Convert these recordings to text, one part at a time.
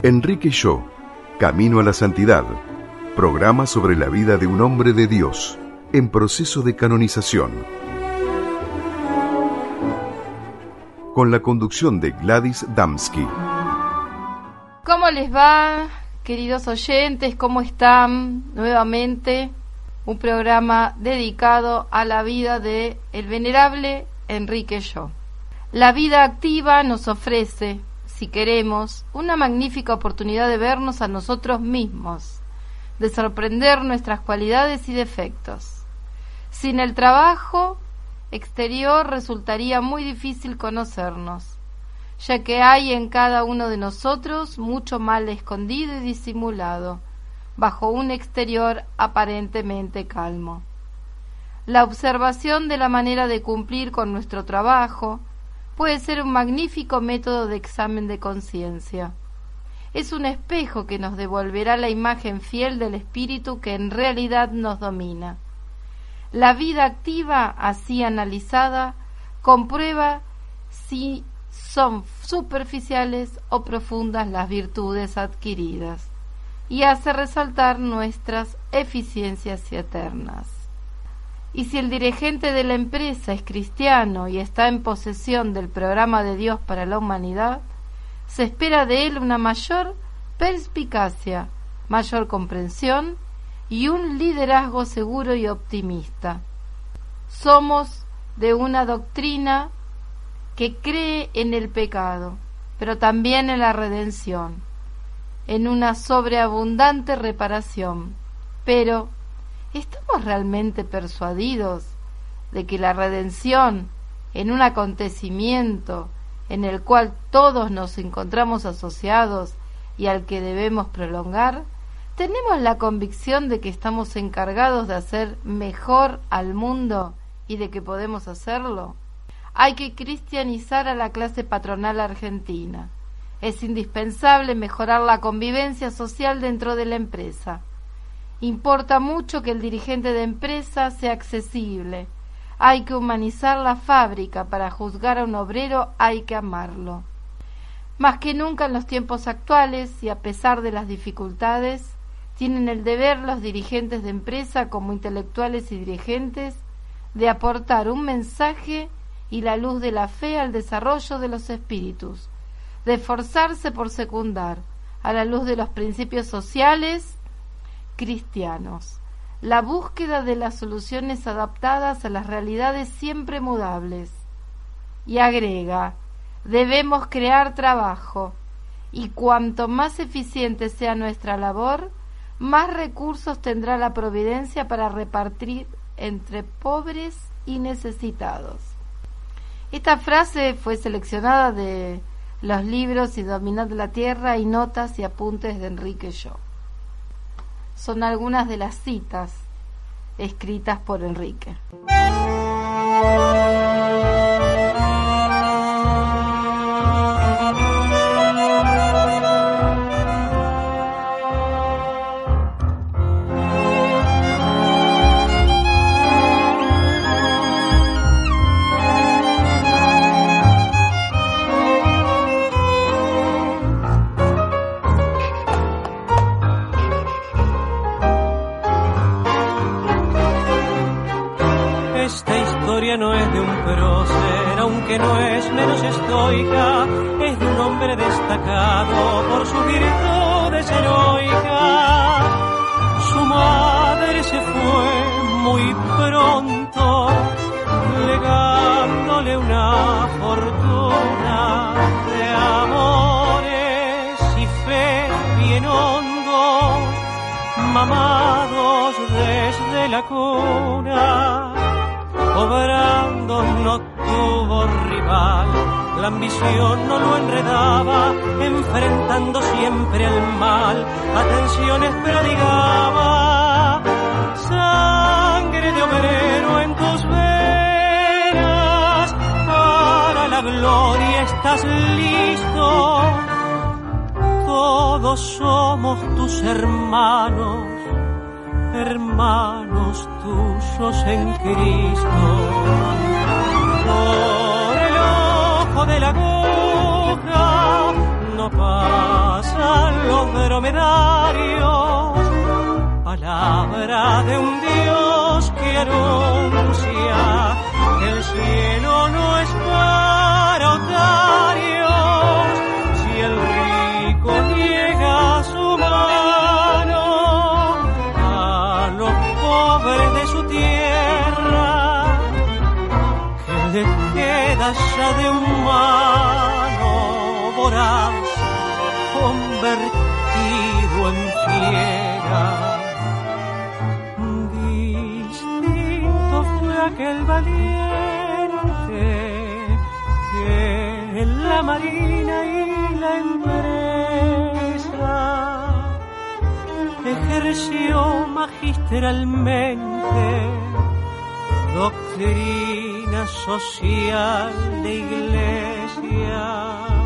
Enrique Yo, Camino a la Santidad, programa sobre la vida de un hombre de Dios en proceso de canonización. Con la conducción de Gladys Damsky. ¿Cómo les va, queridos oyentes? ¿Cómo están? Nuevamente, un programa dedicado a la vida de el venerable Enrique Yo. La vida activa nos ofrece, si queremos, una magnífica oportunidad de vernos a nosotros mismos, de sorprender nuestras cualidades y defectos. Sin el trabajo exterior resultaría muy difícil conocernos, ya que hay en cada uno de nosotros mucho mal escondido y disimulado, bajo un exterior aparentemente calmo. La observación de la manera de cumplir con nuestro trabajo puede ser un magnífico método de examen de conciencia. Es un espejo que nos devolverá la imagen fiel del espíritu que en realidad nos domina. La vida activa, así analizada, comprueba si son superficiales o profundas las virtudes adquiridas y hace resaltar nuestras eficiencias eternas. Y si el dirigente de la empresa es cristiano y está en posesión del programa de Dios para la humanidad, se espera de él una mayor perspicacia, mayor comprensión y un liderazgo seguro y optimista. Somos de una doctrina que cree en el pecado, pero también en la redención, en una sobreabundante reparación. Pero, ¿estamos realmente persuadidos de que la redención, en un acontecimiento en el cual todos nos encontramos asociados y al que debemos prolongar, tenemos la convicción de que estamos encargados de hacer mejor al mundo y de que podemos hacerlo? Hay que cristianizar a la clase patronal argentina. Es indispensable mejorar la convivencia social dentro de la empresa. Importa mucho que el dirigente de empresa sea accesible. Hay que humanizar la fábrica. Para juzgar a un obrero hay que amarlo. Más que nunca en los tiempos actuales, y a pesar de las dificultades, tienen el deber los dirigentes de empresa como intelectuales y dirigentes de aportar un mensaje y la luz de la fe al desarrollo de los espíritus, de esforzarse por secundar, a la luz de los principios sociales cristianos, la búsqueda de las soluciones adaptadas a las realidades siempre mudables. Y agrega, debemos crear trabajo, y cuanto más eficiente sea nuestra labor, más recursos tendrá la providencia para repartir entre pobres y necesitados. Esta frase fue seleccionada de los libros Y dominad la tierra y Notas y apuntes de Enrique Yo. Son algunas de las citas escritas por Enrique. No es de un prócer, aunque no es menos estoica, es de un hombre destacado por sus virtudes heroicas. Su madre se fue muy pronto, legándole una fortuna de amores y fe bien hondos, mamados desde la cuna. Obrando no tuvo rival, la ambición no lo enredaba, enfrentando siempre al mal, atenciones prodigaba. Sangre de obrero en tus venas, para la gloria estás listo. Todos somos tus hermanos, hermanos tuyos en Cristo. Por el ojo de la aguja no pasa los dromedarios, palabra de un Dios que anuncia que el cielo no es para otarios. Si el rico niega su mano a los pobres de su tierra, que le queda ya de humano voraz convertido en fiera. Distinto fue aquel valiente que en la marina y la empresa ejerció magistralmente doctrina social de iglesia.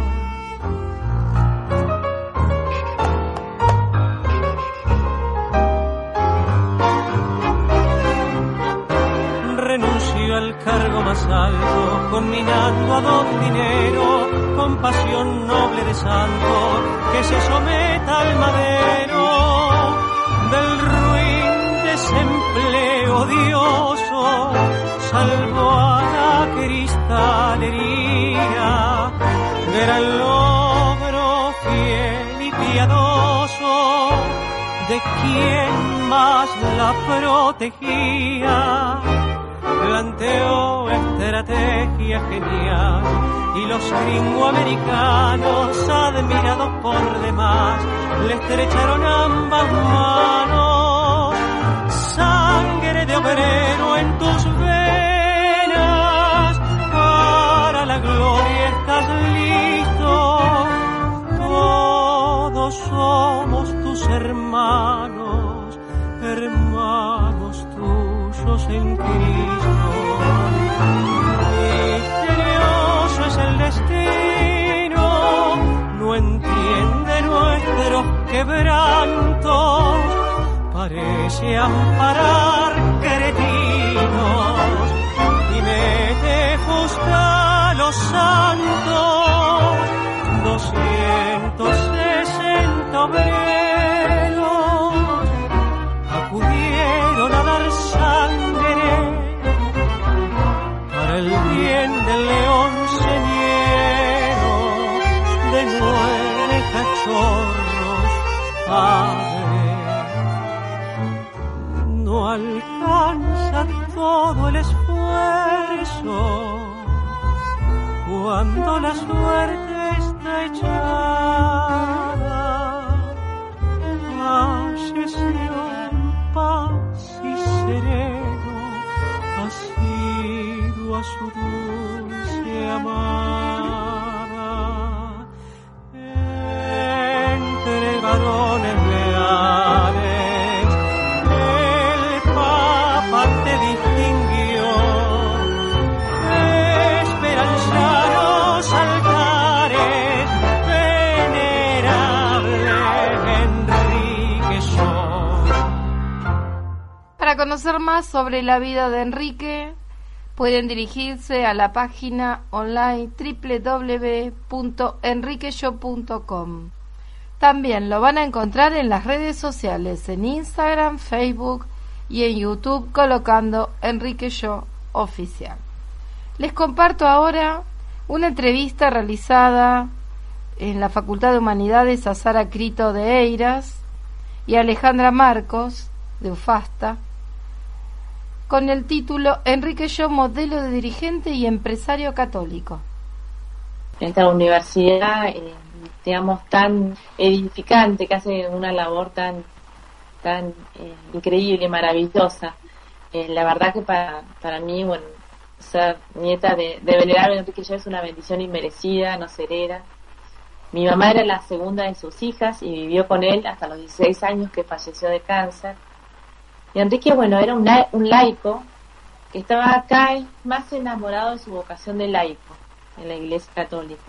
Renunció al cargo más alto, conminando a don dinero, con pasión noble de santo, que se someta al madero del ruin desempleo odioso. Salvó a la cristalería, gran logro fiel y piadoso de quien más la protegía. Planteó estrategia genial y los gringoamericanos, admirados por demás, le estrecharon ambas manos. Sangre de obrero en tus venas, para la gloria estás listo. Todos somos tus hermanos, hermanos tuyos en Cristo. Misterioso es el destino, no entiende nuestros quebrantos, parece amparar cretinos y mete justo a los santos. 260 obreros acudieron a dar sangre para el bien del león señero, de 9 cachorros padre. No alcanza todo el esfuerzo cuando la suerte está echada. Falleció en paz y sereno, asiduo a su dulce amada. Entre varones leales el Papa te distinguió, esperanzados altares, venerable Enrique Shaw. Para conocer más sobre la vida de Enrique, pueden dirigirse a la página online www.enriqueshaw.com. También lo van a encontrar en las redes sociales, en Instagram, Facebook y en YouTube, colocando Enrique Shaw Oficial. Les comparto ahora una entrevista realizada en la Facultad de Humanidades a Sara Crito de Eiras y Alejandra Marcos de UFASTA, con el título Enrique Shaw, modelo de dirigente y empresario católico. Esta universidad, digamos, tan edificante, que hace una labor tan increíble y maravillosa. La verdad que para mí, bueno, ser nieta de venerable Enrique Shaw es una bendición inmerecida, no se hereda. Mi mamá era la segunda de sus hijas y vivió con él hasta los 16 años, que falleció de cáncer. Y Enrique, bueno, era un laico que estaba cada vez más enamorado de su vocación de laico en la Iglesia Católica.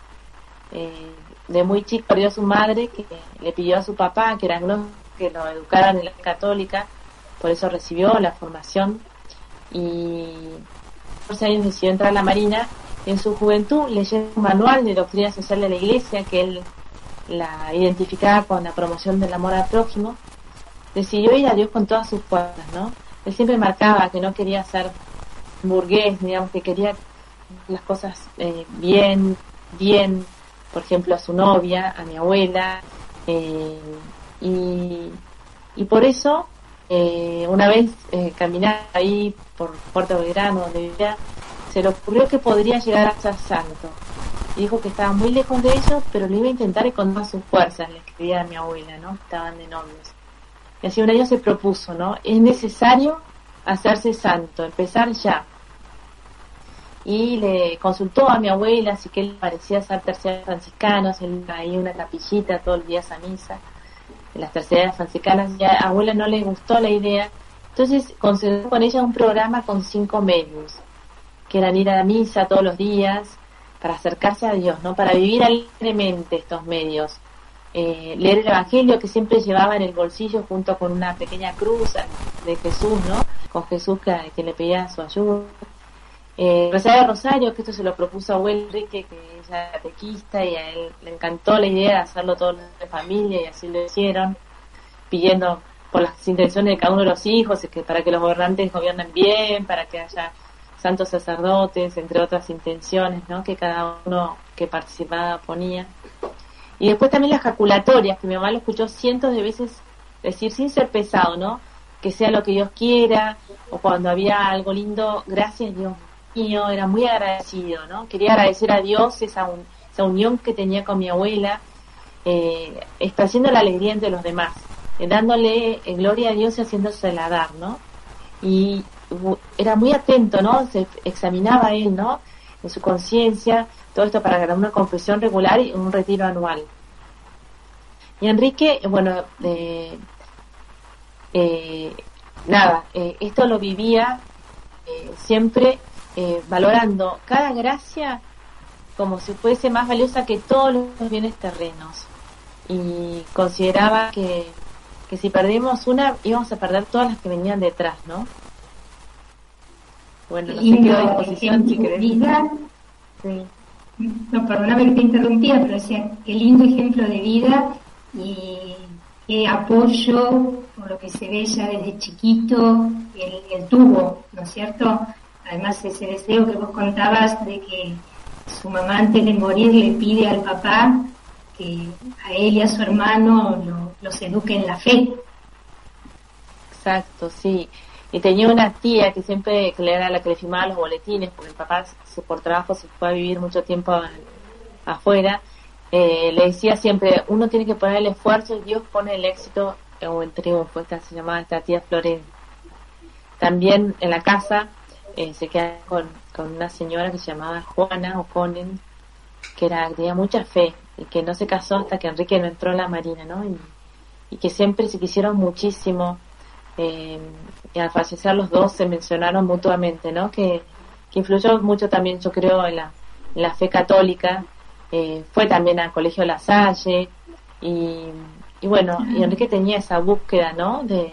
De muy chico perdió a su madre, que le pidió a su papá, que era agnóstico, que lo educaran en la Católica, por eso recibió la formación y 14 años decidió entrar a la Marina. En su juventud leyó un manual de doctrina social de la Iglesia que él la identificaba con la promoción del amor al prójimo, decidió ir a Dios con todas sus fuerzas, ¿no? Él siempre marcaba que no quería ser burgués, digamos, que quería las cosas bien, por ejemplo, a su novia, a mi abuela, y por eso, una vez caminando ahí por Puerto Belgrano, donde vivía, se le ocurrió que podría llegar a ser santo. Y dijo que estaba muy lejos de ellos, pero lo iba a intentar y con todas sus fuerzas, le escribía a mi abuela, ¿no? Estaban de novios. Y así un año se propuso, ¿no? Es necesario hacerse santo, empezar ya. Y le consultó a mi abuela si que él parecía ser terciarios franciscanos, él ahí una capillita todos los días a misa, en las terciarias franciscanas, y a la abuela no le gustó la idea, entonces concertó con ella un programa con 5 medios, que eran ir a la misa todos los días, para acercarse a Dios, ¿no? Para vivir alegremente estos medios, leer el Evangelio que siempre llevaba en el bolsillo junto con una pequeña cruz de Jesús, ¿no? Con Jesús que le pedía su ayuda. Rezar el rosario, que esto se lo propuso a abuela Enrique, que ella era catequista, y a él le encantó la idea de hacerlo todos los de familia, y así lo hicieron, pidiendo por las intenciones de cada uno de los hijos, que para que los gobernantes gobiernen bien, para que haya santos sacerdotes, entre otras intenciones, ¿no? Que cada uno que participaba ponía. Y después también las jaculatorias, que mi mamá lo escuchó cientos de veces decir, sin ser pesado, ¿no? Que sea lo que Dios quiera, o cuando había algo lindo, gracias Dios mío, era muy agradecido, ¿no? Quería agradecer a Dios esa unión que tenía con mi abuela, esparciendo la alegría entre los demás, dándole gloria a Dios y haciéndosela dar, ¿no? Y era muy atento, ¿no? Se examinaba él, ¿no? En su conciencia, todo esto para ganar una confesión regular y un retiro anual. Y Enrique, bueno, esto lo vivía siempre valorando cada gracia como si fuese más valiosa que todos los bienes terrenos, y consideraba que si perdimos una íbamos a perder todas las que venían detrás, ¿no? Bueno, no sé qué a disposición si querés. Sí. No, perdóname que te interrumpía, pero decía, qué lindo ejemplo de vida y qué apoyo, por lo que se ve ya desde chiquito, él tuvo, ¿no es cierto? Además, ese deseo que vos contabas de que su mamá antes de morir le pide al papá que a él y a su hermano los eduque en la fe. Exacto, sí. Y tenía una tía que siempre, que era la que le firmaba los boletines, porque el papá por trabajo se fue a vivir mucho tiempo afuera, le decía siempre, uno tiene que poner el esfuerzo y Dios pone el éxito o el triunfo. Se llamaba esta tía Flores. También en la casa se queda con una señora que se llamaba Juana O'Connell, que tenía mucha fe y que no se casó hasta que Enrique no entró a la Marina, ¿no? Y que siempre se quisieron muchísimo, y al fallecer los dos se mencionaron mutuamente, ¿no? Que influyó mucho también, yo creo, en la fe católica. Fue también al Colegio La Salle y bueno, y Enrique tenía esa búsqueda, ¿no? De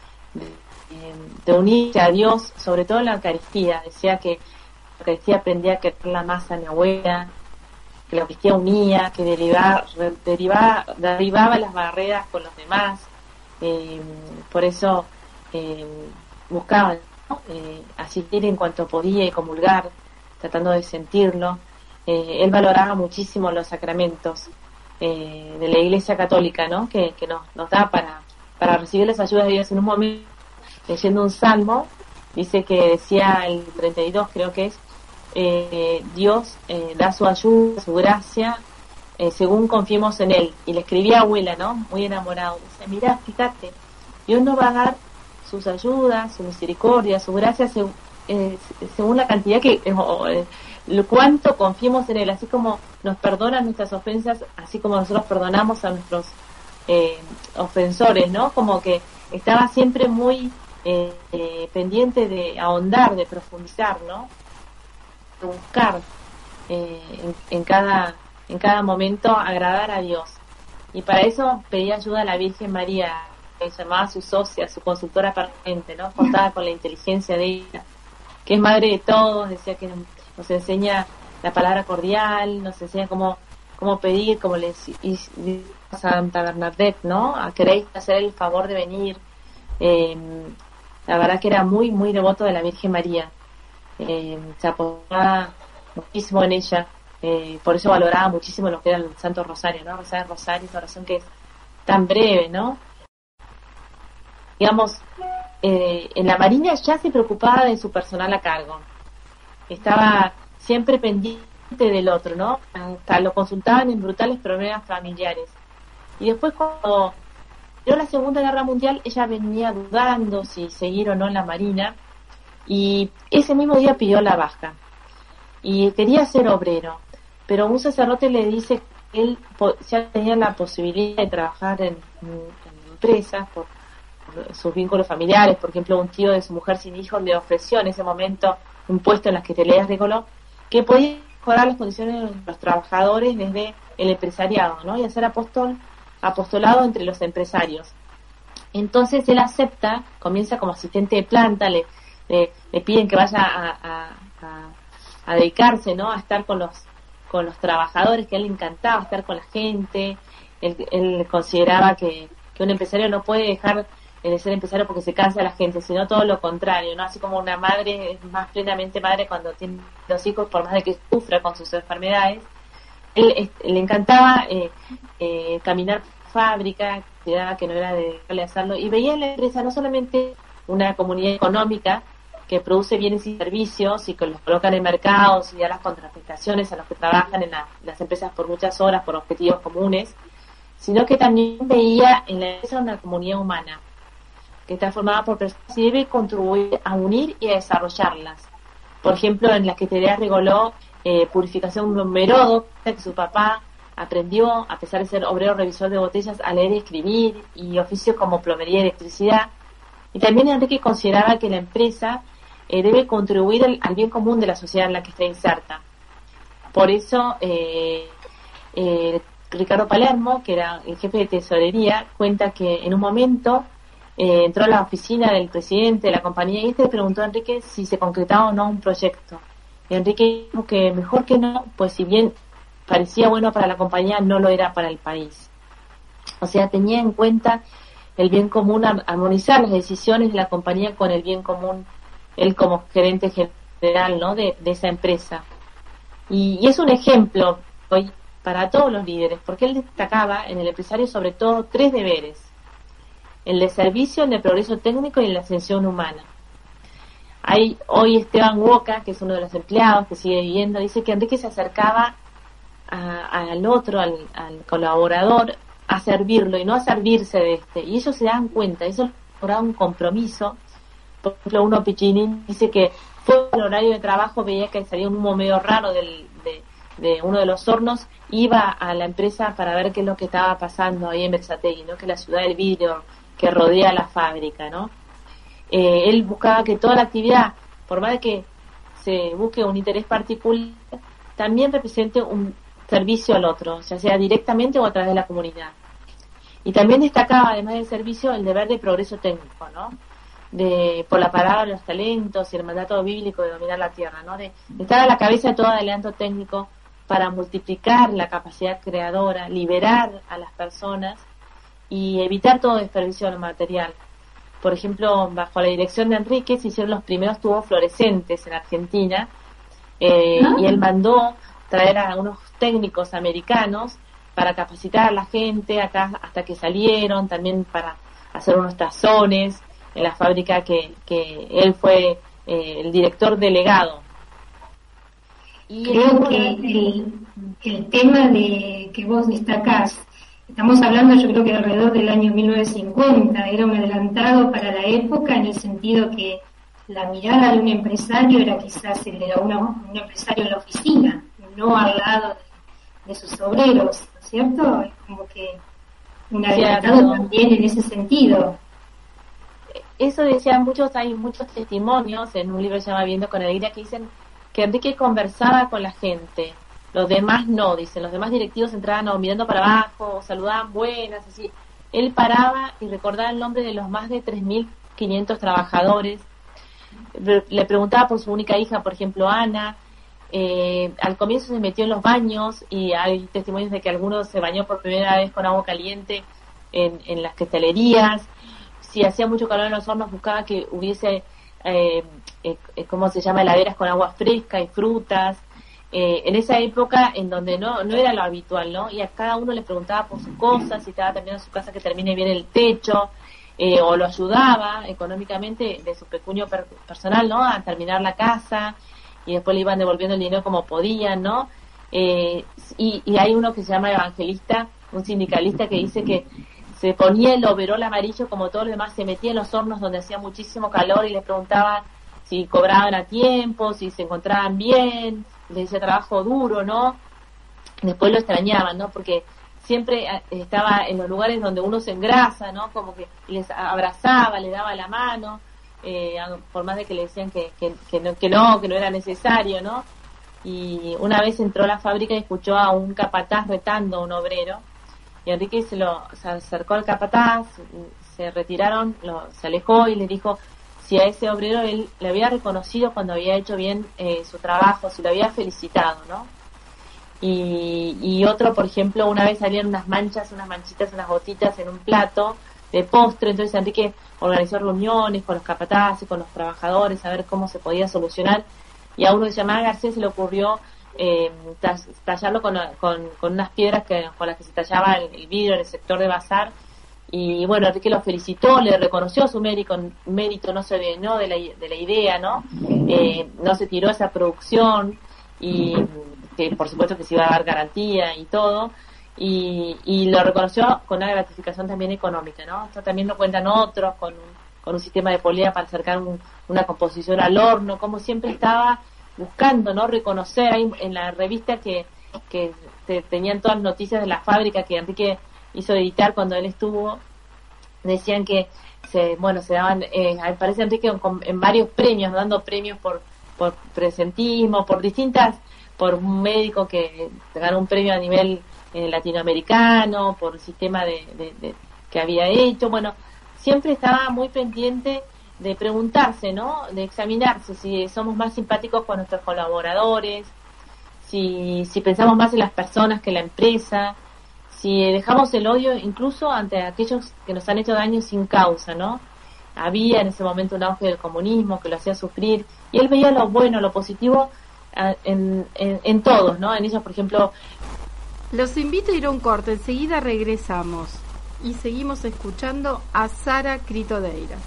unirse a Dios, sobre todo en la Eucaristía. Decía que la Eucaristía aprendía a quererla más a mi abuela, que la Eucaristía unía, que derribaba las barreras con los demás. Por eso buscaban, ¿no? Asistir en cuanto podía y comulgar, tratando de sentirlo. Él valoraba muchísimo los sacramentos de la Iglesia Católica, ¿no? Que nos da para recibir las ayudas de Dios. En un momento, leyendo un salmo, dice que decía el 32, creo que es, Dios da su ayuda, su gracia, según confiemos en Él. Y le escribía a abuela, ¿no? Muy enamorado. Dice, mira, fíjate, Dios nos va a dar sus ayudas, su misericordia, su gracia, según la cantidad cuánto confiemos en Él, así como nos perdonan nuestras ofensas, así como nosotros perdonamos a nuestros ofensores, ¿no? Como que estaba siempre muy pendiente de ahondar, de profundizar, ¿no? De buscar en cada momento agradar a Dios. Y para eso pedía ayuda a la Virgen María, que llamaba su socia, su consultora permanente, ¿no? Contaba con la inteligencia de ella, que es madre de todos, decía que nos enseña la palabra cordial, nos enseña cómo cómo pedir, como les y a Santa Bernadette, ¿no? Queréis hacer el favor de venir. La verdad que era muy, muy devoto de la Virgen María. Se apoyaba muchísimo en ella. Por eso valoraba muchísimo lo que era el Santo Rosario, ¿no? Rezar el Rosario, esa oración que es tan breve, ¿no? Digamos, en la Marina ya se preocupaba de su personal a cargo. Estaba siempre pendiente del otro, ¿no? Hasta lo consultaban en brutales problemas familiares. Y después, cuando dio la Segunda Guerra Mundial, ella venía dudando si seguir o no en la Marina, y ese mismo día pidió la baja. Y quería ser obrero, pero un sacerdote le dice que él ya tenía la posibilidad de trabajar en empresas por sus vínculos familiares. Por ejemplo, un tío de su mujer sin hijos le ofreció en ese momento un puesto en las questerías de Colón, que podía mejorar las condiciones de los trabajadores desde el empresariado, ¿no? Y hacer apostolado entre los empresarios. Entonces él acepta, comienza como asistente de planta, le piden que vaya a dedicarse, ¿no? A estar con los trabajadores, que a él le encantaba estar con la gente. Él consideraba que un empresario no puede dejar de ser empresario porque se cansa la gente, sino todo lo contrario, ¿no? Así como una madre es más plenamente madre cuando tiene los hijos, por más de que sufra con sus enfermedades. Él le encantaba caminar por fábrica, consideraba que no era de hacerlo, y veía en la empresa no solamente una comunidad económica que produce bienes y servicios y que los colocan en mercados y da las contraprestaciones a los que trabajan en las empresas por muchas horas por objetivos comunes, sino que también veía en la empresa una comunidad humana que está formada por personas y debe contribuir a unir y a desarrollarlas. Por ejemplo, en las questerías Regoló, purificación Merodo, que su papá aprendió, a pesar de ser obrero revisor de botellas, a leer y escribir, y oficios como plomería y electricidad. Y también Enrique consideraba que la empresa debe contribuir al bien común de la sociedad en la que está inserta. Por eso, Ricardo Palermo, que era el jefe de tesorería, cuenta que en un momento entró a la oficina del presidente de la compañía y le preguntó a Enrique si se concretaba o no un proyecto. Y Enrique dijo que mejor que no, pues si bien parecía bueno para la compañía, no lo era para el país. O sea, tenía en cuenta el bien común, armonizar las decisiones de la compañía con el bien común, él como gerente general, ¿no? de esa empresa. Y es un ejemplo hoy para todos los líderes, porque él destacaba en el empresario sobre todo 3 deberes: el de servicio, el de progreso técnico y el de ascensión humana. Hay hoy Esteban Huoca, que es uno de los empleados que sigue viviendo, dice que Enrique se acercaba al otro, al colaborador, a servirlo y no a servirse de este. Y ellos se dan cuenta, eso logra un compromiso. Por ejemplo, uno Pichinin dice que fue el horario de trabajo, veía que salía un humo medio raro de uno de los hornos, iba a la empresa para ver qué es lo que estaba pasando ahí en Berazategui, ¿no? Que es la ciudad del vidrio que rodea la fábrica, ¿no? Él buscaba que toda la actividad, por más de que se busque un interés particular, también represente un servicio al otro, ya sea directamente o a través de la comunidad. Y también destacaba, además del servicio, el deber de progreso técnico, ¿no? Por la palabra de los talentos y el mandato bíblico de dominar la tierra, ¿no? De estar a la cabeza de todo adelanto técnico para multiplicar la capacidad creadora, liberar a las personas y evitar todo desperdicio de lo material. Por ejemplo, bajo la dirección de Enrique se hicieron los primeros tubos fluorescentes en Argentina, y él mandó traer a unos técnicos americanos para capacitar a la gente acá hasta que salieron, también para hacer unos tazones en la fábrica que él fue el director delegado. Y creo que el tema de que vos destacás, estamos hablando, yo creo que alrededor del año 1950, era un adelantado para la época en el sentido que la mirada de un empresario era quizás el de un empresario en la oficina, no al lado de sus obreros, ¿no es cierto? Es como que un adelantado también en ese sentido. Eso decían muchos, hay muchos testimonios en un libro que se llama Viviendo con Alegría, que dicen que Enrique conversaba con la gente, los demás no, dicen, los demás directivos entraban mirando para abajo, saludaban buenas, así. Él paraba y recordaba el nombre de los más de 3.500 trabajadores, le preguntaba por su única hija, por ejemplo, Ana, Al comienzo se metió en los baños y hay testimonios de que algunos se bañó por primera vez con agua caliente en las cristalerías. Si hacía mucho calor en los hornos, buscaba que hubiese, ¿cómo se llama?, heladeras con agua fresca y frutas. En esa época en donde no era lo habitual, ¿no? Y a cada uno le preguntaba por sus cosas, si estaba terminando su casa, que termine bien el techo, o lo ayudaba económicamente de su pecunio personal, ¿no?, a terminar la casa, y después le iban devolviendo el dinero como podían, ¿no? Y hay uno que se llama evangelista, un sindicalista, que dice que se ponía el overol amarillo como todos los demás, se metía en los hornos donde hacía muchísimo calor y les preguntaba si cobraban a tiempo, si se encontraban bien, les decía trabajo duro, ¿no? Después lo extrañaban, ¿no? Porque siempre estaba en los lugares donde uno se engrasa, ¿no? Como que les abrazaba, le daba la mano, por más de que le decían que no era necesario, ¿no? Y una vez entró a la fábrica y escuchó a un capataz retando a un obrero, y Enrique se acercó al capataz, se retiraron, se alejó y le dijo si a ese obrero él le había reconocido cuando había hecho bien su trabajo, si lo había felicitado, ¿no? Y otro, por ejemplo, una vez salieron unas manchitas, unas gotitas en un plato de postre, entonces Enrique organizó reuniones con los capataces, con los trabajadores, a ver cómo se podía solucionar, y a uno que se llamaba Garcés se le ocurrió tallarlo con unas piedras con las que se tallaba el vidrio en el sector de Bazar. Y bueno, Enrique lo felicitó, le reconoció su mérito, no se venó de la idea, ¿no? No se tiró esa producción, y que por supuesto que se iba a dar garantía y todo, y lo reconoció con una gratificación también económica, ¿no? Esto también lo cuentan otros, con un sistema de polea para acercar una composición al horno, como siempre estaba buscando, ¿no?, reconocer. Ahí en la revista que tenían todas las noticias de la fábrica que Enrique hizo editar cuando él estuvo, decían que se daban, parece Enrique en varios premios, dando premios por presentismo, por un médico que ganó un premio a nivel latinoamericano, por el sistema que había hecho. Bueno, siempre estaba muy pendiente de preguntarse, ¿no?, de examinarse si somos más simpáticos con nuestros colaboradores, si pensamos más en las personas que en la empresa, si dejamos el odio incluso ante aquellos que nos han hecho daño sin causa, ¿no? Había en ese momento un auge del comunismo que lo hacía sufrir, y él veía lo bueno, lo positivo en todos, ¿no? En ellos, por ejemplo. Los invito a ir a un corte, enseguida regresamos y seguimos escuchando a Sara Critodeira.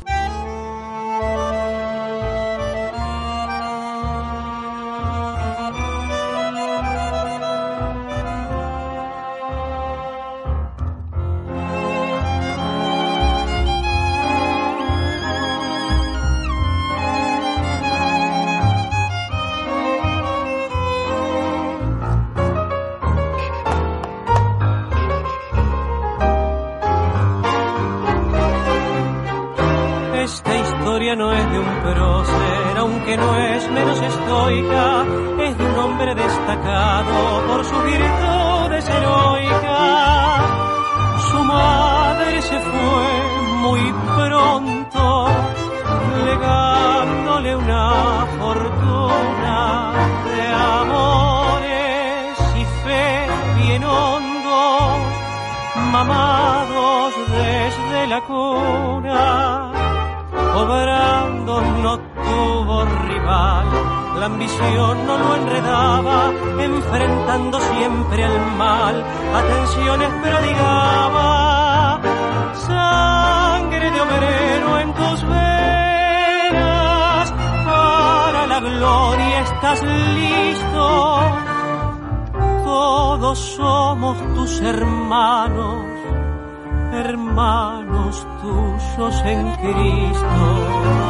No es de un prócer, aunque no es menos estoica, es de un hombre destacado por sus virtudes heroicas. Su madre se fue muy pronto, legándole una fortuna de amores y fe bien hondos, mamados desde la cuna. Obrando no tuvo rival, la ambición no lo enredaba, enfrentando siempre al mal, atenciones prodigaba. Sangre de obrero en tus venas, para la gloria estás listo. Todos somos tus hermanos, hermanos tuyos en Cristo.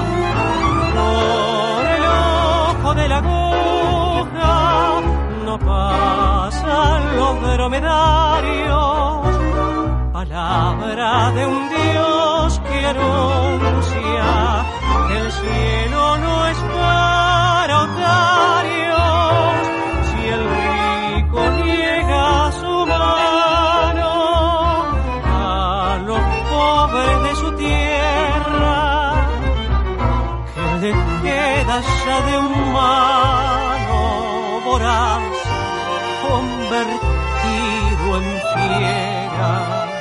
Por el ojo de la aguja no pasan los dromedarios, palabra de un Dios que anuncia que el cielo no es para otarios. Si el rico niega su mano de su tierra, que le queda ya de humano convertido en fiera.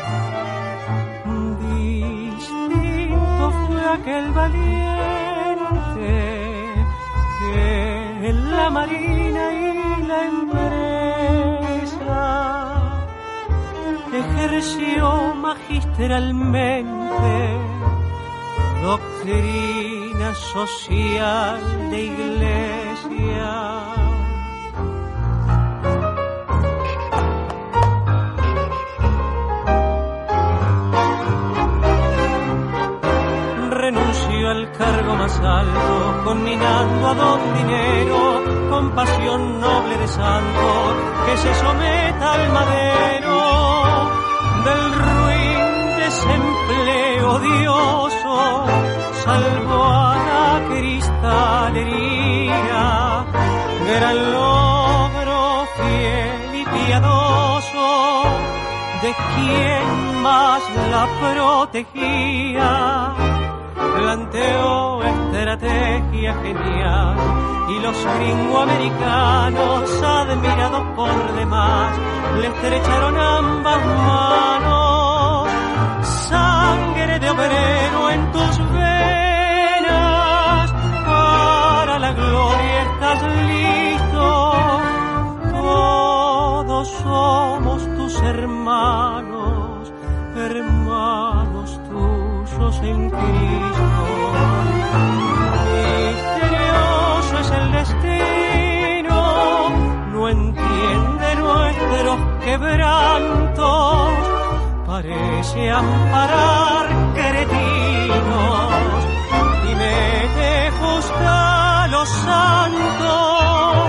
Distinto fue aquel valiente que en la marina y la empresa ejerció magistralmente doctrina social de iglesia. Renunció al cargo más alto, conminando a don dinero, con pasión noble de santo, que se someta al madero del ruin desempleo odioso, salvó a la cristalería, gran logro fiel y piadoso de quien más la protegía. Planteó estrategia genial y los gringoamericanos, admirados por demás, le estrecharon ambas manos. Sangre de obrero en tus venas, para la gloria estás listo. Todos somos tus hermanos, hermanos tuyos en Cristo. Misterioso es el destino, no entiende nuestros quebrantos, parece amparar cretinos y mete justa a los santos.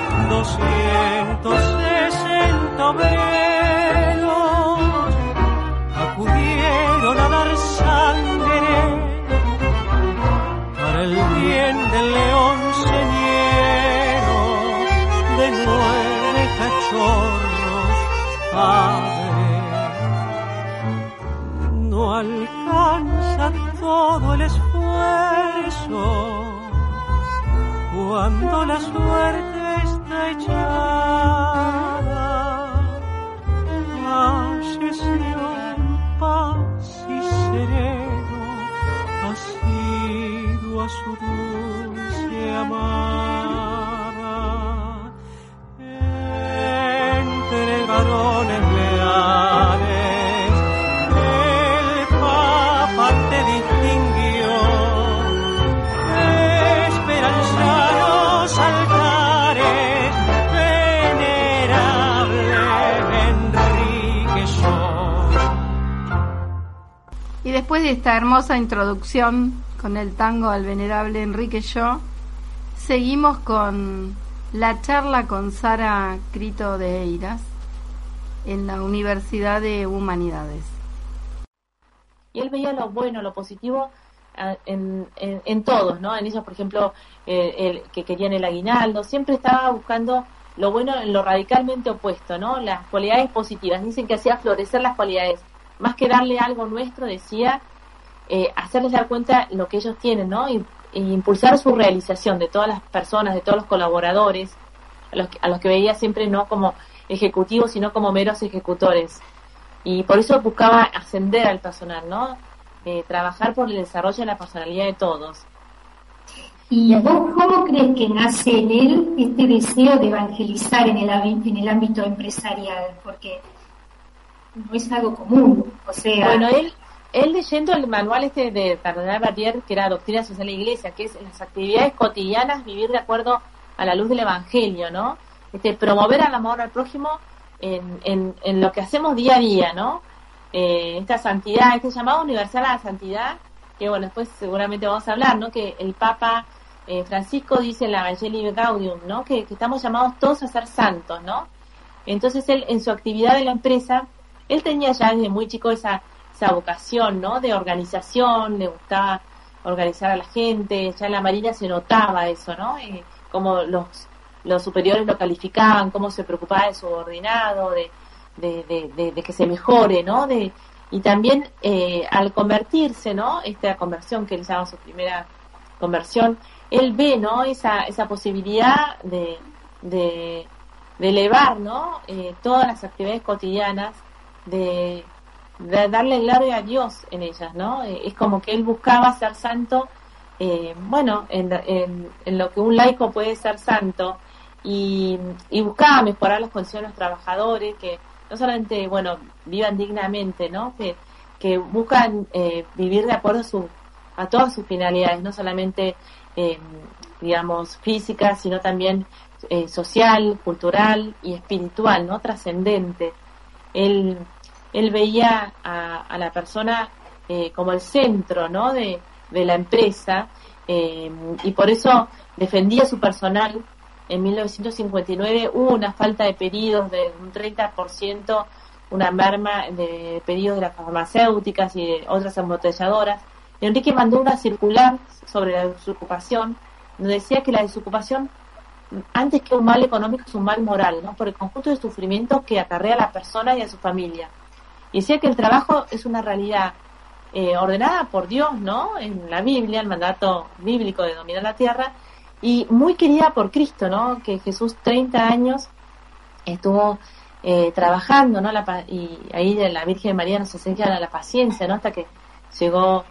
260 obreros acudieron a dar sangre para el bien del león señero de 9 cachorros padre. No alcanza todo el esfuerzo cuando la suerte está echada. Falleció en paz y sereno, asiduo a su dulce amada. Entre varones leales el Papa te distinguió, esperanzados altares, venerable Enrique Yo. Y después de esta hermosa introducción con el tango al venerable Enrique Yo, seguimos con la charla con Sara Crito de Eiras en la Universidad de Humanidades. Y él veía lo bueno, lo positivo en todos, ¿no? En ellos, por ejemplo, el que querían el aguinaldo, siempre estaba buscando lo bueno en lo radicalmente opuesto, ¿no? Las cualidades positivas. Dicen que hacía florecer las cualidades. Más que darle algo nuestro, decía, hacerles dar cuenta lo que ellos tienen, ¿no? Y impulsar su realización de todas las personas, de todos los colaboradores, a los que veía siempre no como ejecutivos, sino como meros ejecutores. Y por eso buscaba ascender al personal, ¿no? Trabajar por el desarrollo de la personalidad de todos. ¿Y vos cómo crees que nace en él este deseo de evangelizar en el ámbito empresarial? Porque no es algo común, o sea... Bueno, él leyendo el manual de Cardenal Barbier, que era Doctrina Social de la Iglesia, que es las actividades cotidianas, vivir de acuerdo a la luz del Evangelio, ¿no? Promover al amor al prójimo en lo que hacemos día a día, ¿no? Esta santidad, este llamado universal a la santidad, que bueno, después seguramente vamos a hablar, ¿no? Que el Papa Francisco dice en la Evangelii Gaudium, ¿no? Que estamos llamados todos a ser santos, ¿no? Entonces él, en su actividad de la empresa, él tenía ya desde muy chico esa vocación, ¿no? De organización, le gustaba organizar a la gente, ya en la Marina se notaba eso, ¿no? Cómo los superiores lo calificaban, cómo se preocupaba de su subordinado, de que se mejore, ¿no? Y también al convertirse, ¿no? Esta conversión que él llama su primera conversión, él ve, ¿no? Esa posibilidad de elevar, ¿no? Todas las actividades cotidianas, de darle gloria a Dios en ellas, ¿no? Es como que él buscaba ser santo, bueno, en lo que un laico puede ser santo, y buscaba mejorar las condiciones de los trabajadores, que no solamente, bueno, vivan dignamente, ¿no? Que buscan vivir de acuerdo a todas sus finalidades, no solamente, digamos, físicas, sino también social, cultural y espiritual, ¿no? Trascendente. Él veía a la persona como el centro, ¿no? de la empresa, y por eso defendía su personal. En 1959 hubo una falta de pedidos de un 30%, una merma de pedidos de las farmacéuticas y de otras embotelladoras. Enrique mandó una circular sobre la desocupación, donde decía que la desocupación, antes que un mal económico, es un mal moral, ¿no? Por el conjunto de sufrimientos que acarrea a la persona y a su familia. Y decía que el trabajo es una realidad ordenada por Dios, ¿no? En la Biblia, el mandato bíblico de dominar la tierra, y muy querida por Cristo, ¿no? Que Jesús 30 años estuvo trabajando, ¿no? Y ahí la Virgen María nos enseña la paciencia, ¿no? Hasta que llegó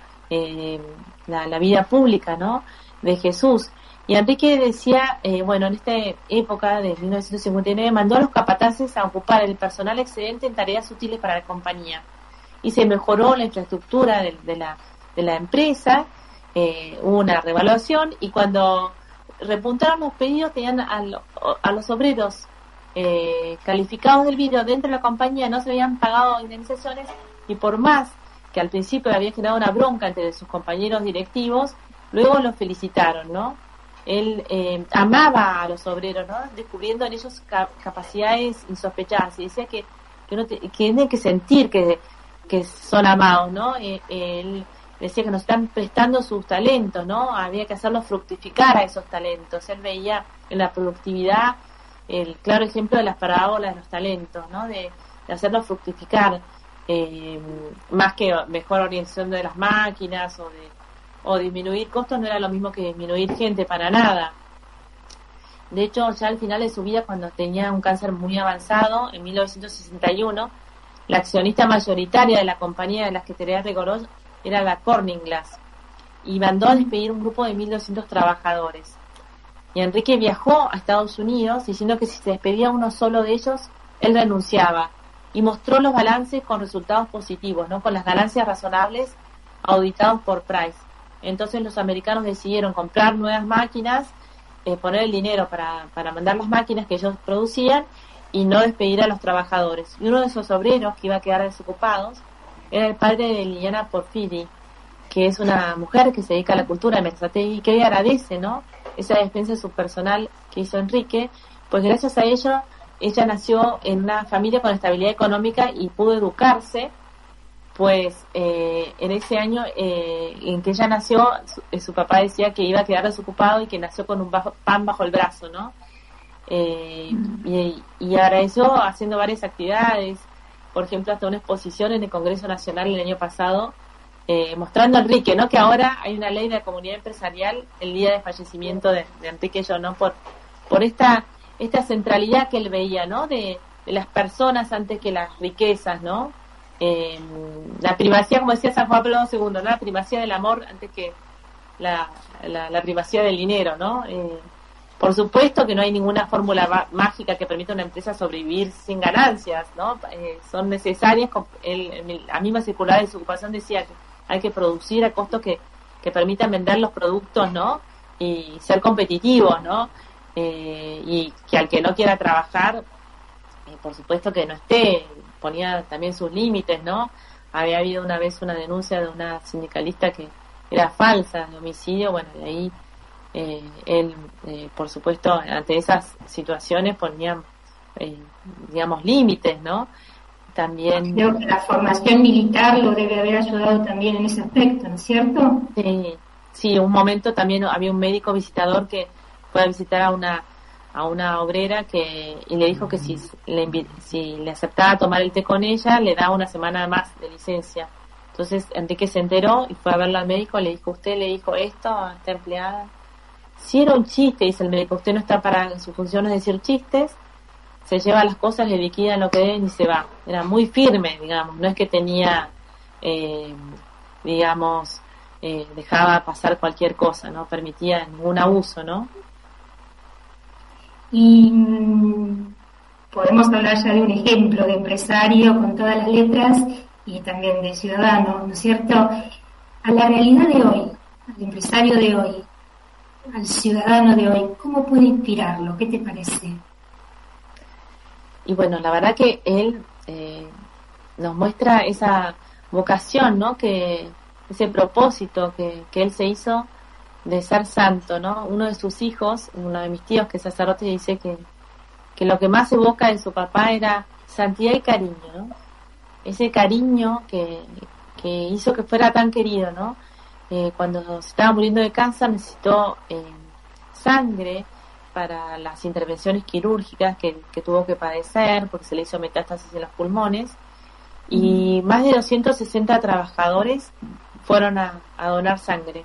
la vida pública, ¿no? De Jesús. Y Enrique decía, bueno, en esta época de 1959 mandó a los capataces a ocupar el personal excedente en tareas útiles para la compañía. Y se mejoró la infraestructura de la empresa, hubo una revaluación, y cuando repuntaron los pedidos tenían a los obreros calificados del vidrio dentro de la compañía, no se habían pagado indemnizaciones, y por más que al principio había generado una bronca entre sus compañeros directivos, luego los felicitaron, ¿no? Él amaba a los obreros, ¿no? Descubriendo en ellos capacidades insospechadas, y decía que tienen que sentir que son amados, ¿no? Él decía que nos están prestando sus talentos, ¿no? Había que hacerlos fructificar a esos talentos. Él veía en la productividad el claro ejemplo de las parábolas de los talentos, ¿no? De hacerlos fructificar, más que mejor orientación de las máquinas o disminuir costos. No era lo mismo que disminuir gente, para nada. De hecho, ya al final de su vida, cuando tenía un cáncer muy avanzado, en 1961, la accionista mayoritaria de la compañía de las que Teresa Recorós era la Corning Glass, y mandó a despedir un grupo de 1.200 trabajadores. Y Enrique viajó a Estados Unidos diciendo que si se despedía uno solo de ellos, él renunciaba, y mostró los balances con resultados positivos, ¿no? Con las ganancias razonables auditados por Price. Entonces los americanos decidieron comprar nuevas máquinas, poner el dinero para mandar las máquinas que ellos producían y no despedir a los trabajadores. Y uno de esos obreros que iba a quedar desocupados era el padre de Liliana Porfiri, que es una mujer que se dedica a la cultura de Metzate, y que agradece, ¿no? Esa defensa de su personal que hizo Enrique, pues gracias a ella nació en una familia con estabilidad económica y pudo educarse. Pues en ese año en que ella nació, su papá decía que iba a quedar desocupado y que nació con un pan bajo el brazo, ¿no? Y agradeció haciendo varias actividades, por ejemplo, hasta una exposición en el Congreso Nacional el año pasado, mostrando a Enrique, ¿no? Que ahora hay una ley de la comunidad empresarial el día de fallecimiento de Enrique Llonó, por esta centralidad que él veía, ¿no? De las personas antes que las riquezas, ¿no? La primacía, como decía San Juan Pablo II, ¿no? La primacía del amor antes que la primacía del dinero, ¿no? Por supuesto que no hay ninguna fórmula mágica que permita a una empresa sobrevivir sin ganancias, ¿no? Son necesarias. La misma circular de desocupación decía que hay que producir a costos que permitan vender los productos, ¿no? Y ser competitivos, ¿no? Y que al que no quiera trabajar, por supuesto que no esté, ponía también sus límites, ¿no? Había habido una vez una denuncia de una sindicalista que era falsa, de homicidio. Bueno, de ahí él, por supuesto, ante esas situaciones ponía, digamos, límites, ¿no? También creo que la formación militar lo debe haber ayudado también en ese aspecto, ¿no es cierto? Sí, un momento también había un médico visitador que fue a visitar a una obrera y le dijo que si le aceptaba tomar el té con ella, le daba una semana más de licencia. Entonces Enrique se enteró y fue a verla al médico. Le dijo: ¿usted le dijo esto a esta empleada? Si era un chiste, dice el médico, usted no está para sus funciones decir chistes. se lleva las cosas, le liquida lo que deben y se va. Era muy firme, digamos, no es que tenía, dejaba pasar cualquier cosa, no permitía ningún abuso, ¿no? Y podemos hablar ya de un ejemplo de empresario con todas las letras y también de ciudadano, ¿no es cierto? A la realidad de hoy, al empresario de hoy, al ciudadano de hoy, ¿cómo puede inspirarlo? ¿Qué te parece? Y bueno, la verdad que él nos muestra esa vocación, ¿no? Ese propósito que él se hizo de ser santo, ¿no? Uno de sus hijos, uno de mis tíos que es sacerdote, dice que lo que más evoca de su papá era santidad y cariño, ¿no? Ese cariño que hizo que fuera tan querido, ¿no? Cuando se estaba muriendo de cáncer necesitó sangre para las intervenciones quirúrgicas que tuvo que padecer porque se le hizo metástasis en los pulmones, y más de 260 trabajadores fueron a donar sangre.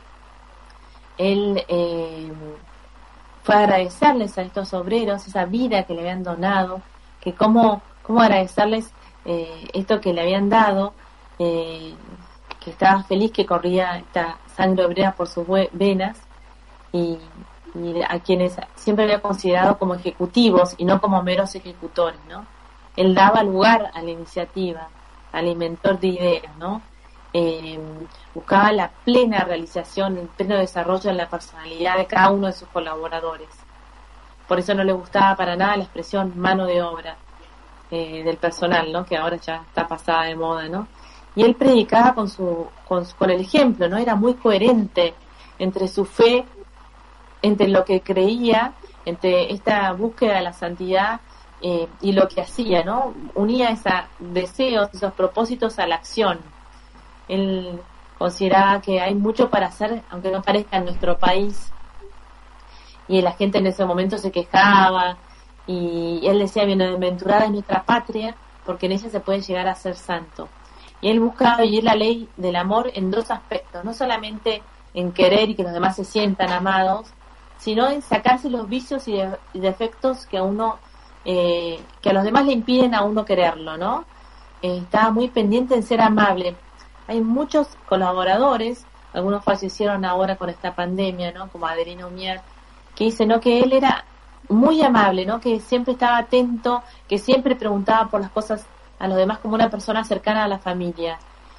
Él fue a agradecerles a estos obreros esa vida que le habían donado, que cómo agradecerles esto que le habían dado, que estaba feliz que corría esta sangre obrera por sus venas, y a quienes siempre había considerado como ejecutivos y no como meros ejecutores, ¿no? Él daba lugar a la iniciativa, al inventor de ideas, ¿no? Buscaba la plena realización, el pleno desarrollo de la personalidad de cada uno de sus colaboradores. Por eso no le gustaba para nada la expresión mano de obra del personal, ¿no? Que ahora ya está pasada de moda, ¿no? Y él predicaba con el ejemplo, ¿no? Era muy coherente entre su fe, entre lo que creía, entre esta búsqueda de la santidad y lo que hacía, ¿no? Unía esos deseos, esos propósitos a la acción. Él consideraba que hay mucho para hacer, aunque no parezca en nuestro país, y la gente en ese momento se quejaba, y él decía, bienaventurada es nuestra patria, porque en ella se puede llegar a ser santo. Y él buscaba vivir la ley del amor en dos aspectos, no solamente en querer y que los demás se sientan amados, sino en sacarse los vicios y defectos que a uno, que a los demás le impiden a uno quererlo, ¿no? Estaba muy pendiente en ser amable. Hay muchos colaboradores, algunos fallecieron ahora con esta pandemia, ¿no? Como Adelino Mier, que dice, ¿no? Que él era muy amable, ¿no? Que siempre estaba atento, que siempre preguntaba por las cosas a los demás como una persona cercana a la familia.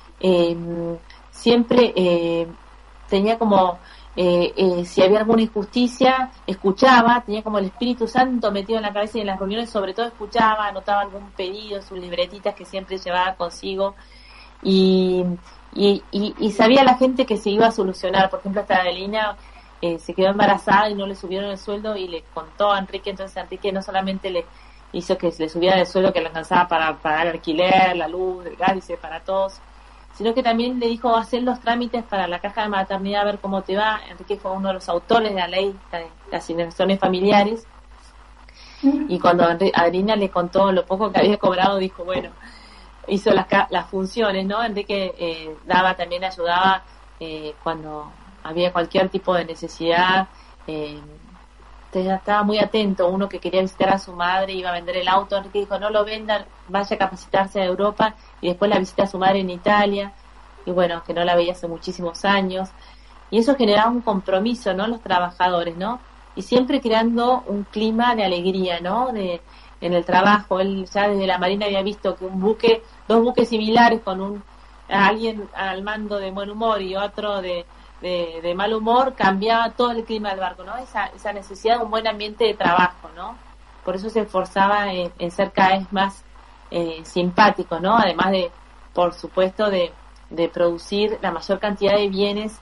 Siempre tenía como, si había alguna injusticia, escuchaba, tenía como el Espíritu Santo metido en la cabeza, y en las reuniones sobre todo escuchaba, anotaba algún pedido, sus libretitas que siempre llevaba consigo, y sabía la gente que se iba a solucionar. Por ejemplo, hasta Adelina se quedó embarazada y no le subieron el sueldo, y le contó a Enrique, entonces Enrique no solamente le hizo que le subieran el sueldo que le alcanzaba para pagar el alquiler, la luz, el gas, dice, para todos, sino que también le dijo, hacer los trámites para la caja de maternidad, a ver cómo te va. Enrique fue uno de los autores de la ley de las asignaciones familiares, y cuando Adelina le contó lo poco que había cobrado, dijo, bueno, hizo las funciones, ¿no? Enrique daba, también ayudaba cuando había cualquier tipo de necesidad, estaba muy atento. Uno que quería visitar a su madre, iba a vender el auto, Enrique dijo, no lo vendan, vaya a capacitarse a Europa, y después la visita a su madre en Italia, y bueno, que no la veía hace muchísimos años, y eso generaba un compromiso, ¿no? Los trabajadores, ¿no? Y siempre creando un clima de alegría, ¿no? En el trabajo. Él ya desde la Marina había visto que dos buques similares con alguien al mando de buen humor y otro de mal humor, cambiaba todo el clima del barco, ¿no? Esa necesidad de un buen ambiente de trabajo, ¿no? Por eso se esforzaba en ser cada vez más simpático, ¿no? Además de, por supuesto, de producir la mayor cantidad de bienes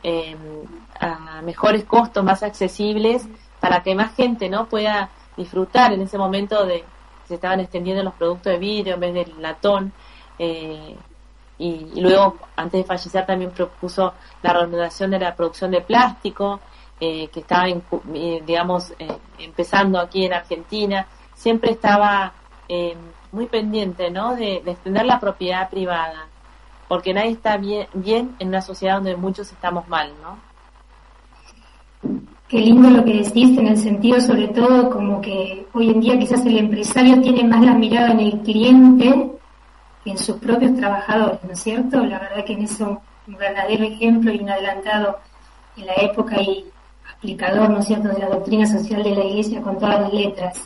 a mejores costos, más accesibles, para que más gente, ¿no? Pueda disfrutar. En ese momento se estaban extendiendo los productos de vidrio en vez del latón, y luego, antes de fallecer, también propuso la reanudación de la producción de plástico, que estaba, empezando aquí en Argentina. Siempre estaba muy pendiente, ¿no? De extender la propiedad privada, porque nadie está bien en una sociedad donde muchos estamos mal, ¿no? Qué lindo lo que decís, en el sentido sobre todo como que hoy en día quizás el empresario tiene más la mirada en el cliente que en sus propios trabajadores, ¿no es cierto? La verdad que en eso un verdadero ejemplo y un adelantado en la época y aplicador, ¿no es cierto?, de la doctrina social de la Iglesia con todas las letras.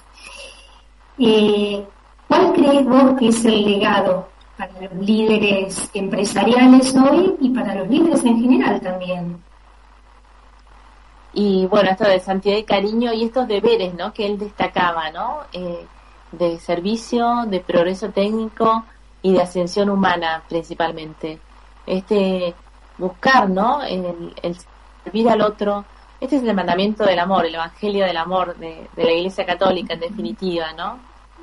¿Cuál crees vos que es el legado para los líderes empresariales hoy y para los líderes en general también? Y bueno, esto de santidad y cariño y estos deberes, ¿no?, que él destacaba, ¿no?, de servicio, de progreso técnico y de ascensión humana principalmente. Buscar, ¿no?, el servir al otro. Este es el mandamiento del amor, el evangelio del amor de la Iglesia Católica, en definitiva, ¿no?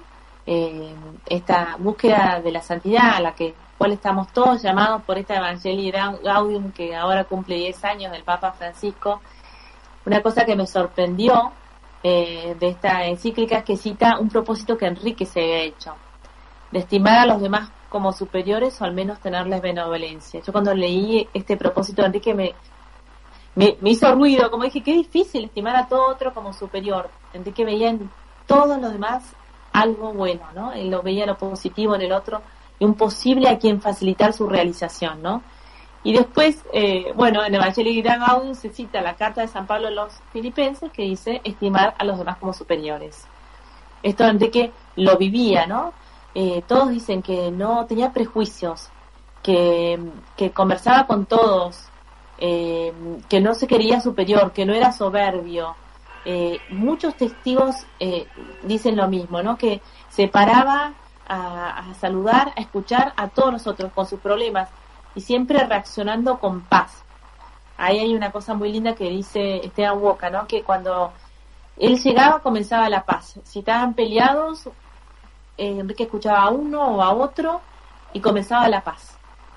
Esta búsqueda de la santidad a la cual estamos todos llamados por esta Evangelii Gaudium, que ahora cumple 10 años del Papa Francisco. Una cosa que me sorprendió de esta encíclica es que cita un propósito que Enrique se había hecho, de estimar a los demás como superiores o al menos tenerles benevolencia. Yo cuando leí este propósito de Enrique me hizo ruido, como dije, qué difícil estimar a todo otro como superior. Enrique veía en todos los demás algo bueno, ¿no? Él lo veía lo positivo en el otro y un posible a quien facilitar su realización, ¿no? Y después, bueno, en Evangelii Gaudium se cita la carta de San Pablo a los Filipenses que dice estimar a los demás como superiores. Esto Enrique lo vivía, ¿no? Todos dicen que no tenía prejuicios, que conversaba con todos, que no se quería superior, que no era soberbio. Muchos testigos dicen lo mismo, ¿no? Que se paraba a saludar, a escuchar a todos nosotros con sus problemas y siempre reaccionando con paz. Ahí hay una cosa muy linda que dice Esteban Boca, ¿no? Que cuando él llegaba comenzaba la paz. Si estaban peleados, Enrique escuchaba a uno o a otro y comenzaba la paz.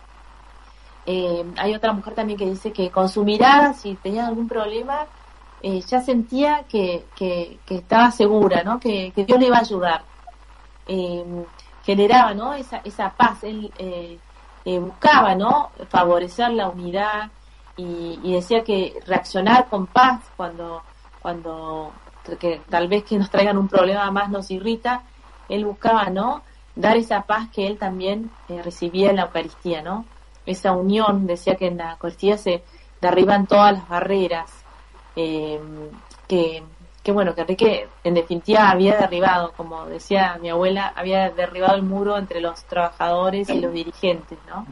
Hay otra mujer también que dice que con su mirada, si tenía algún problema, ya sentía que estaba segura, ¿no? Que Dios le iba a ayudar. Generaba, ¿no?, esa paz. Él buscaba, ¿no?, favorecer la unidad y decía que reaccionar con paz cuando que tal vez que nos traigan un problema más nos irrita. Él buscaba, ¿no?, dar esa paz que él también recibía en la Eucaristía, ¿no? Esa unión. Decía que en la Eucaristía se derriban todas las barreras, que bueno, que Enrique en definitiva había derribado, como decía mi abuela, había derribado el muro entre los trabajadores y los dirigentes, ¿no?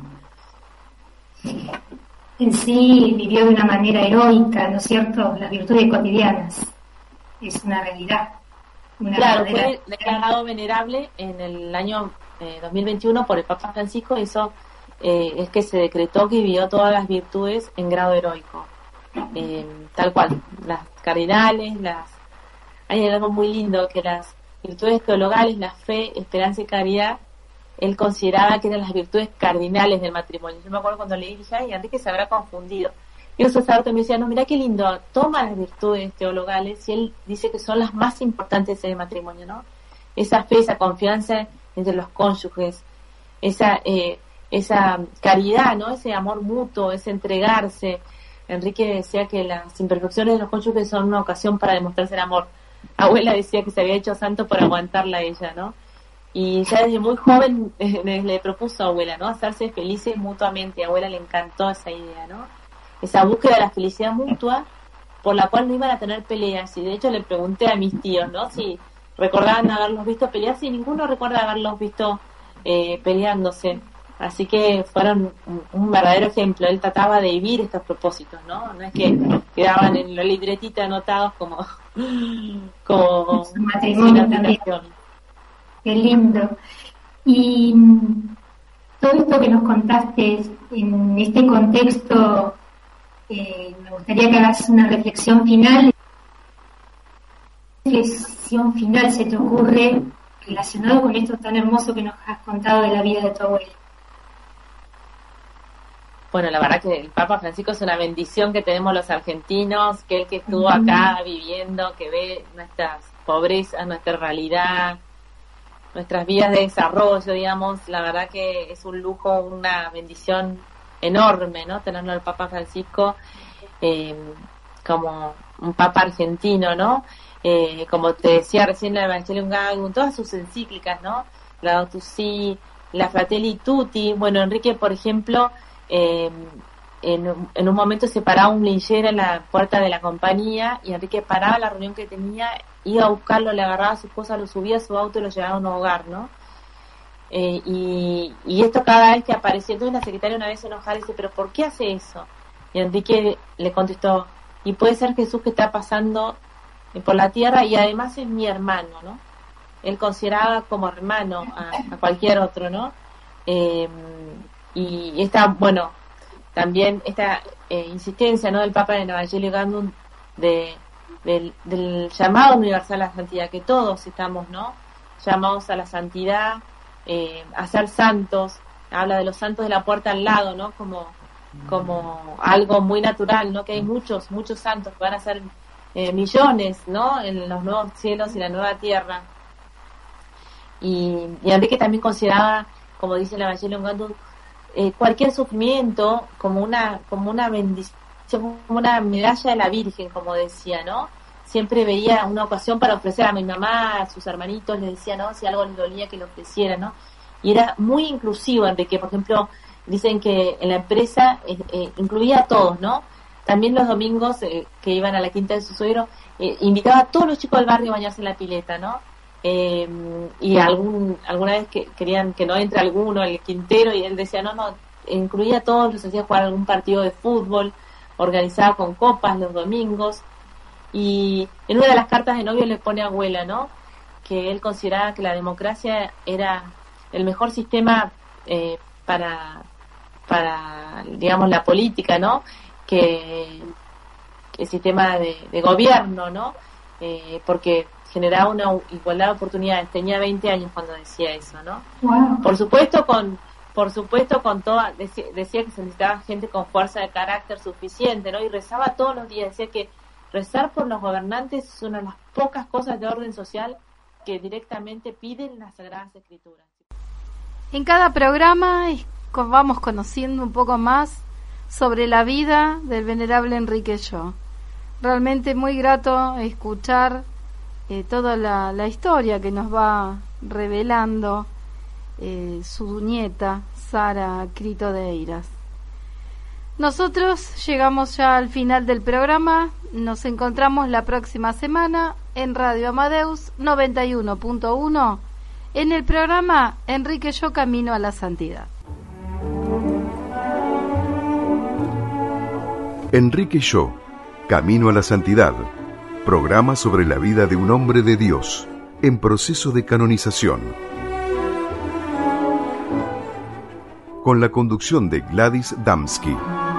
En sí vivió de una manera heroica, ¿no es cierto?, las virtudes cotidianas. Es una realidad. Claro, fue declarado venerable en el año 2021 por el Papa Francisco. Eso es que se decretó que vivió todas las virtudes en grado heroico, tal cual, las cardinales, hay algo muy lindo, que las virtudes teologales, la fe, esperanza y caridad, él consideraba que eran las virtudes cardinales del matrimonio. Yo me acuerdo cuando leí, dije, ay, Enrique se habrá confundido. Y los sacerdotes me decían, no, mira qué lindo, toma las virtudes teologales y él dice que son las más importantes en el matrimonio, ¿no? Esa fe, esa confianza entre los cónyuges, esa caridad, ¿no? Ese amor mutuo, ese entregarse. Enrique decía que las imperfecciones de los cónyuges son una ocasión para demostrarse el amor. Abuela decía que se había hecho santo por aguantarla a ella, ¿no? Y ya desde muy joven le propuso a abuela, ¿no?, hacerse felices mutuamente. A abuela le encantó esa idea, ¿no? Esa búsqueda de la felicidad mutua por la cual no iban a tener peleas. Y de hecho le pregunté a mis tíos, ¿no?, si recordaban haberlos visto pelear, y ninguno recuerda haberlos visto peleándose. Así que fueron un verdadero ejemplo. Él trataba de vivir estos propósitos, ¿no? No es que quedaban en la libretita anotados como su matrimonio también. Qué lindo. Y todo esto que nos contaste en este contexto, me gustaría que hagas una reflexión final. ¿Qué reflexión final se te ocurre relacionado con esto tan hermoso que nos has contado de la vida de tu abuela? Bueno, la verdad que el Papa Francisco es una bendición que tenemos los argentinos, que él que estuvo acá viviendo, que ve nuestras pobrezas, nuestra realidad, nuestras vías de desarrollo, digamos. La verdad que es un lujo, una bendición enorme, ¿no?, tenerlo al Papa Francisco como un papa argentino, ¿no? Como te decía recién, la Evangelium Gaudium, todas sus encíclicas, ¿no? Laudato Si, la Fratelli Tutti. Bueno, Enrique, por ejemplo, en un momento se paraba un linchera en la puerta de la compañía y Enrique paraba la reunión que tenía, iba a buscarlo, le agarraba a su esposa, lo subía a su auto y lo llevaba a un hogar, ¿no? Y esto cada vez que aparecía, entonces la secretaria una vez enojada dice, ¿pero por qué hace eso? Y Enrique le contestó, y puede ser Jesús que está pasando por la tierra y además es mi hermano, ¿no? Él consideraba como hermano a cualquier otro, ¿no? Y esta, bueno, también esta insistencia, ¿no?, del Papa en el Evangelio Gaudium del llamado universal a la santidad, que todos estamos, ¿no?, llamados a la santidad, a ser santos. Habla de los santos de la puerta al lado, ¿no?, como algo muy natural, ¿no?, que hay muchos santos que van a ser millones, ¿no?, en los nuevos cielos y la nueva tierra. Y Enrique también consideraba, como dice el Evangelio Gaudium, cualquier sufrimiento como una bendición, como una medalla de la Virgen, como decía, ¿no? Siempre veía una ocasión para ofrecer a mi mamá, a sus hermanitos, les decía, ¿no?, si algo les dolía que lo ofreciera, ¿no? Y era muy inclusivo, Enrique. Por ejemplo, dicen que en la empresa incluía a todos, ¿no? También los domingos que iban a la quinta de su suegro, invitaba a todos los chicos del barrio a bañarse en la pileta, ¿no? Y alguna vez que querían que no entre alguno, el quintero, y él decía, no, incluía a todos, los hacía jugar algún partido de fútbol, organizaba con copas los domingos. Y en una de las cartas de novio le pone a abuela, ¿no?, que él consideraba que la democracia era el mejor sistema para digamos, la política, ¿no?, que el sistema de gobierno, ¿no?, porque generaba una igualdad de oportunidades. Tenía 20 años cuando decía eso, ¿no? Wow. Por supuesto con toda, decía que se necesitaba gente con fuerza de carácter suficiente, ¿no? Y rezaba todos los días. Decía que rezar por los gobernantes es una de las pocas cosas de orden social que directamente piden las Sagradas Escrituras. En cada programa vamos conociendo un poco más sobre la vida del venerable Enrique Yo. Realmente muy grato escuchar toda la historia que nos va revelando su nieta, Sara Crito de Eiras. Nosotros llegamos ya al final del programa. Nos encontramos la próxima semana en Radio Amadeus 91.1 en el programa Enrique Yo Camino a la Santidad. Enrique Yo, Camino a la Santidad, programa sobre la vida de un hombre de Dios en proceso de canonización. Con la conducción de Gladys Damsky.